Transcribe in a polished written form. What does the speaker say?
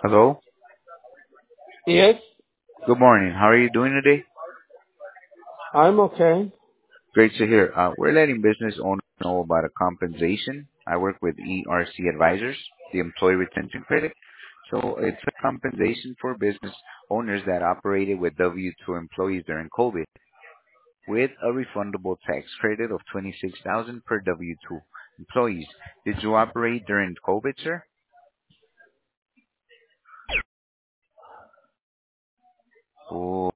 Hello. Yes, Good morning. How are you doing today? I'm okay. Great to hear. We're letting business owners know about a compensation. I work with ERC Advisors, the Employee Retention Credit. So it's a compensation for business owners that operated with W-2 employees during COVID with a refundable tax credit of 26,000 per W-2 employees. Did you operate during COVID, sir? Oh,